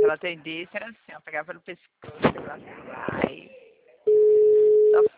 ela atendesse, era assim, ó, pegava pelo pescoço, ela vai.